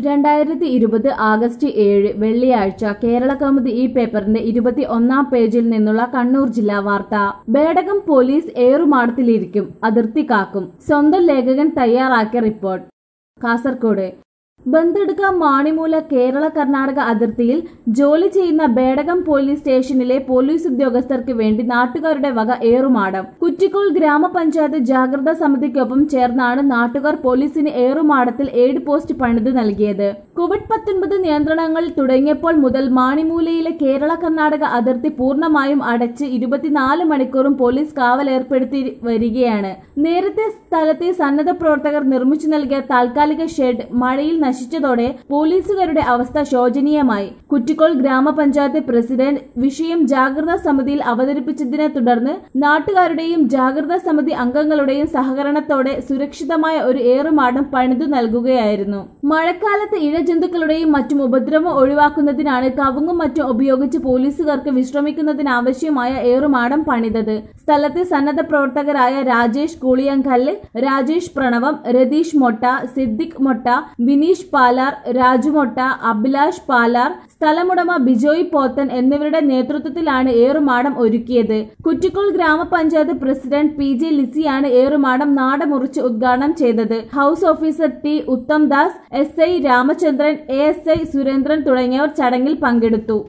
2020 August 7 വെള്ളിയാഴ്ച കേരളകൗമുദി ഈ പേപ്പറിന്റെ 21-ാം പേജിൽ നിന്നുള്ള കണ്ണൂർ ജില്ലാ വാർത്ത. ബേഡകം പോലീസ് ഏറുമാടത്തിലിരിക്കും, അതിർത്തി കാക്കും. സ്വന്തം ലേഖകൻ തയ്യാറാക്കിയ റിപ്പോർട്ട്. കാസർകോട് ബന്തെടുക്ക മാണിമൂല കേരള കർണാടക അതിർത്തിയിൽ ജോലി ചെയ്യുന്ന ബേഡകം പോലീസ് സ്റ്റേഷനിലെ പോലീസ് ഉദ്യോഗസ്ഥർക്ക് വേണ്ടി നാട്ടുകാരുടെ വക ഏറുമാടം. കുറ്റിക്കോൾ ഗ്രാമപഞ്ചായത്ത് ജാഗ്രതാ സമിതിക്കൊപ്പം ചേർന്നാണ് നാട്ടുകാർ പോലീസിന് ഏറുമാടത്തിൽ എയ്ഡ് പോസ്റ്റ് പണിത് നൽകിയത്. കോവിഡ്-19 നിയന്ത്രണങ്ങൾ തുടങ്ങിയപ്പോൾ മുതൽ മാണിമൂലയിലെ കേരള കർണാടക അതിർത്തി പൂർണ്ണമായും അടച്ച് 24 മണിക്കൂറും പോലീസ് കാവലേർപ്പെടുത്തി വരികയാണ്. നേരത്തെ സ്ഥലത്തെ സന്നദ്ധ പ്രവർത്തകർ നിർമ്മിച്ചു നൽകിയ താൽക്കാലിക ഷെഡ് മഴയിൽ നശിച്ചതോടെ പോലീസുകാരുടെ അവസ്ഥ ശോചനീയമായി. കുറ്റിക്കോൾ ഗ്രാമപഞ്ചായത്ത് പ്രസിഡന്റ് വിഷയം ജാഗ്രതാ സമിതിയിൽ അവതരിപ്പിച്ചതിനെ തുടർന്ന് നാട്ടുകാരുടെയും ജാഗ്രതാ സമിതി അംഗങ്ങളുടെയും സഹകരണത്തോടെ സുരക്ഷിതമായ ഒരു ഏറുമാടം പണിതു നൽകുകയായിരുന്നു. മഴക്കാലത്ത് ഇഴജന്തുക്കളുടെയും മറ്റും ഉപദ്രവം ഒഴിവാക്കുന്നതിനാണ് കവുങ്ങും മറ്റും ഉപയോഗിച്ച് പോലീസുകാർക്ക് വിശ്രമിക്കുന്നതിനാവശ്യമായ ഏറുമാടം പണിതത്. സ്ഥലത്തെ സന്നദ്ധ പ്രവർത്തകരായ രാജേഷ് കൂളിയങ്കല്ല്, രാജേഷ് പ്രണവം, രതീഷ് മൊട്ട, സിദ്ദിഖ് മൊട്ട, വിനീഷ് പാലാർ, രാജുമൊട്ട, അഭിലാഷ് പാലാർ, സ്ഥലമുടമ ബിജോയ് പോത്തൻ എന്നിവരുടെ നേതൃത്വത്തിലാണ് ഏറുമാടം ഒരുക്കിയത്. കുറ്റിക്കോൾ ഗ്രാമപഞ്ചായത്ത് പ്രസിഡന്റ് PJ ലിസിയാണ് ഏറുമാടം നാടമുറിച്ച് ഉദ്ഘാടനം ചെയ്തത്. House officer T Uthamdas, SI Ramachandran, ASI Surendran തുടങ്ങിയവർ ചടങ്ങിൽ പങ്കെടുത്തു.